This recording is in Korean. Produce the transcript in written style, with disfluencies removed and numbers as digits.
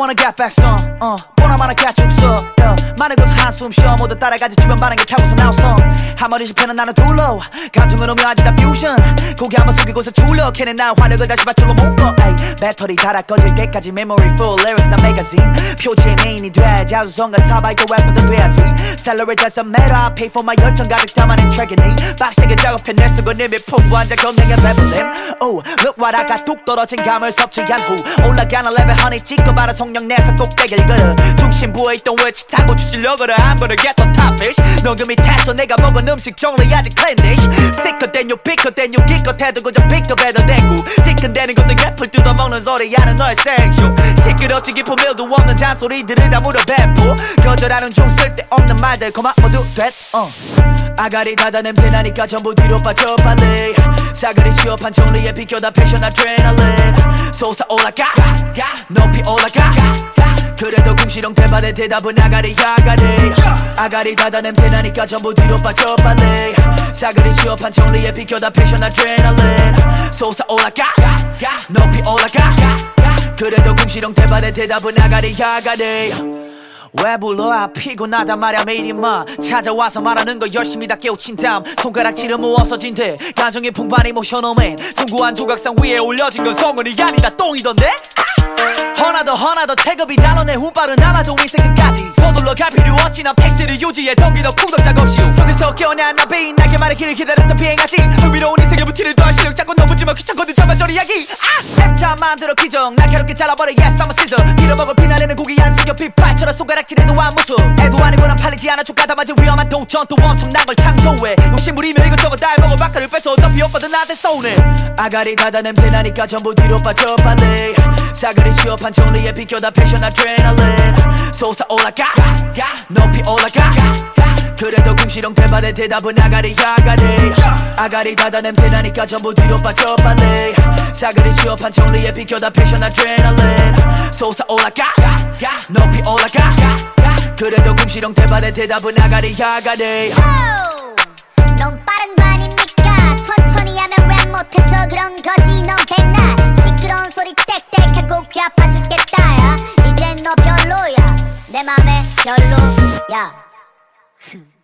wanna get back some 보나마나 가축서 많은 곳에 한숨 쉬어 모두 따라가지 주변 반응에 타고서 나왔어 한 마리 실패는 나는 둘러 감정은 오묘하지 다 퓨전 고개 한번 숙이고서 줄여 걔네 나 화력을 다시 받들어 묶어 배터리 닳아 꺼질 때까지 memory full lyrics 나 매거진 표지의 메인이 돼 자수성가 타바이도 래퍼도 돼야지 Celebrate doesn't matter I pay for my 열정 가득 담아낸 트랙이니 빡세게 작업해 쓰고 님이 풍부한 자 건강에 배불림 Oh look what I got 뚝 떨어진 감을 섭취한 후 올라가는 레벨 honey 찍고 바로 성령 내서 꼭대기를 걸어 중심부에 있던 위치 타고 추진력으로 한 번을 get the top bitch 녹음이 타서 내가 먹은 음식 정리하지 clean dish Sicker than you picker than you 기껏해도 그저 픽업해도 되고 지끈대는 것도 앱을 뜯어먹는 소리 하는 너의 생쇼 시끄럽지 깊은 밀도 없는 잔소리들을 다 물어 배포 거절하는 중 쓸데없는 말들 고마 모두 됐 아가리 닫아 냄새 나니까 전부 뒤로 빠져 빨리 사거리 취업한 정리에 비껴다 패션 아드레날린 솟아올라가 높이 올라가 그래도 궁시렁 대받의 대답은 아가리 아가리 닫아 냄새 나니까 전부 뒤로 빠져 빨리 사거리 취업한 정리에 비껴다 패션 아드레날린 솟아올라가 높이 올라가 그래도 궁시렁 대받의 대답은 아가리 왜 불러 아 피곤하단 말야 매일 임마 찾아와서 말하는 거 열심히 다 깨우친 다음 손가락질은 모아서진 돼 감정의 풍파니 모셔놓은 숭고한 조각상 위에 올려진 건 성은이 아니다 똥이던데 허나 더 체급이 달러내 훈발은 하나도 인생 끝까지 서둘러 갈 필요 없지 난 페이스를 유지해 덤비더 쿵덕작 없이 속에서 깨어난 나비 나게 말의 길을 기다렸던 비행하지 흥미로운 인생의 부티를 더할 실력 잡고 넘어지만 귀찮거든 저만저리 이야기 랩차 만들어 기정 날카롭게 잘라버려 yes I'm a scissor 빌어먹을 피날리는 고기 안 숙여 빗발처럼 손가락질해도 안 무서 애도 아니고 난 팔리지 않아 족가다 맞은 위험한 도전 또 엄청난 걸 창조해 욕심부리며 이것저것 다 해먹어 바카를 뺏어 어차피 오빠도 나한테 쏘네 아가리 닫아 냄새 나니까 전부 뒤로 빠져 빨리 사거리 취업한 정리에 비껴다 패션 아드레날린 솟아올라가 높이 올라가 그래도 궁시렁 대받의 대답은 아가리 닫아 냄새 나니까 전부 뒤로 빠져 빨리 사거리 취업한 정리에 비껴다 패션 아드레날린 솟아올라가 높이 올라가 그래도 궁시렁 대받의 대답은 아가리 넌 빠른 거 아닙니까 천천히 하면 왜 못해서 그런 거지 넌 백날 시끄러운 소리 땡땡하고 귀 아파 죽겠다 야 이젠 너 별로야 내 맘에 별로야